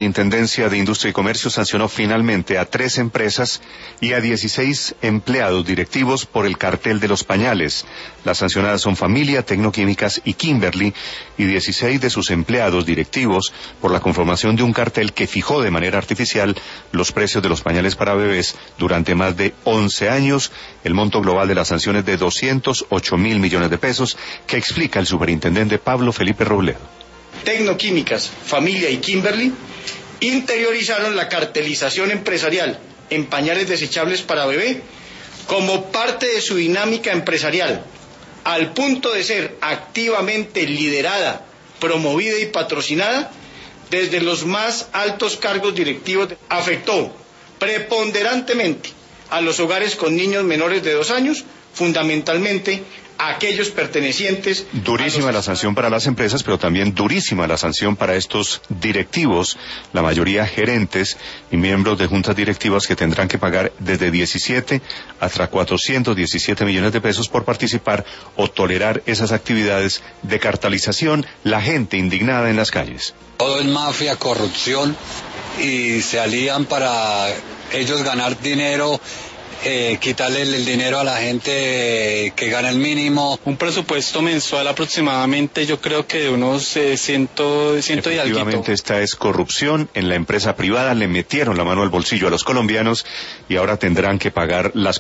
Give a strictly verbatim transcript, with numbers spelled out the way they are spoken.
Intendencia de Industria y Comercio sancionó finalmente a tres empresas y a dieciséis empleados directivos por el cartel de los pañales. Las sancionadas son Familia, Tecnoquímicas y Kimberly, y dieciséis de sus empleados directivos por la conformación de un cartel que fijó de manera artificial los precios de los pañales para bebés durante más de once años. El monto global de las sanciones de doscientos ocho mil millones de pesos, que explica el superintendente Pablo Felipe Robledo. Tecnoquímicas, Familia y Kimberly interiorizaron la cartelización empresarial en pañales desechables para bebé como parte de su dinámica empresarial, al punto de ser activamente liderada, promovida y patrocinada desde los más altos cargos directivos. Afectó preponderantemente a los hogares con niños menores de dos años, fundamentalmente aquellos pertenecientes. Durísima la sanción para las empresas, pero también durísima la sanción para estos directivos, la mayoría gerentes y miembros de juntas directivas, que tendrán que pagar desde diecisiete hasta cuatrocientos diecisiete millones de pesos por participar o tolerar esas actividades de cartelización. La gente indignada en las calles. Todo es mafia, corrupción, y se alían para ellos ganar dinero. Eh, quitarle el, el dinero a la gente eh, que gana el mínimo. Un presupuesto mensual aproximadamente, yo creo que de unos eh, ciento, ciento y algo. Efectivamente, esta es corrupción en la empresa privada. Le metieron la mano al bolsillo a los colombianos y ahora tendrán que pagar las